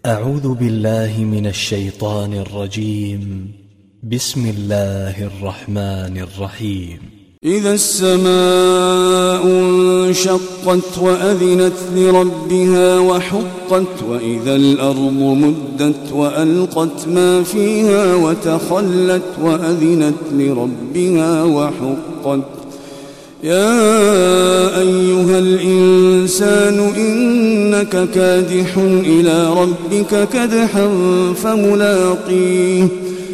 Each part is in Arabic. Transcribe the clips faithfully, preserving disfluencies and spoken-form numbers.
أعوذ بالله من الشيطان الرجيم. بسم الله الرحمن الرحيم. إذا السماء انشقت وأذنت لربها وحقت وإذا الأرض مدت وألقت ما فيها وتخلت وأذنت لربها وحقت. يا أيها الإنسان إنك كادح إلى ربك كدحا فملاقيه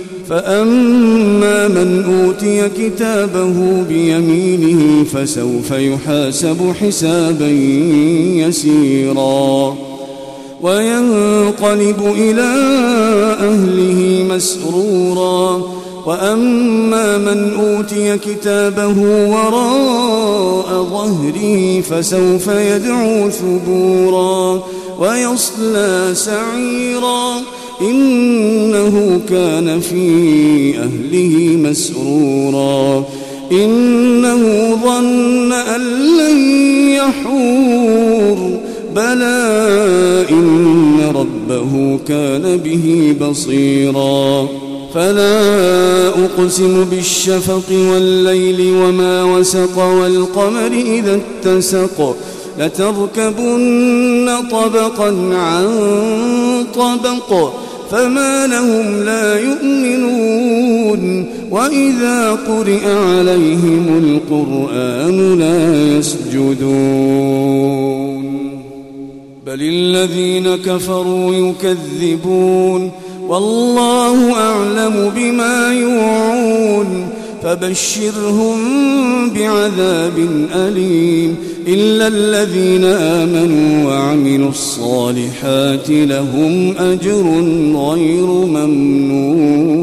فأما من أوتي كتابه بيمينه فسوف يحاسب حسابا يسيرا وينقلب إلى أهله مسرورا وأما من أوتي كتابه وراء ظهره فسوف يدعو ثبورا ويصلى سعيرا إنه كان في أهله مسرورا إنه ظن أن لن يحور بلى إن ربه كان به بصيرا فلا أقسم بالشفق والليل وما وسق والقمر إذا اتسق لتركبن طبقا عن طبق فما لهم لا يؤمنون وإذا قرئ عليهم القرآن لا يسجدون بل الذين كفروا يكذبون والله أعلم بما يوعون فبشرهم بعذاب أليم إلا الذين آمنوا وعملوا الصالحات لهم أجر غير ممنون.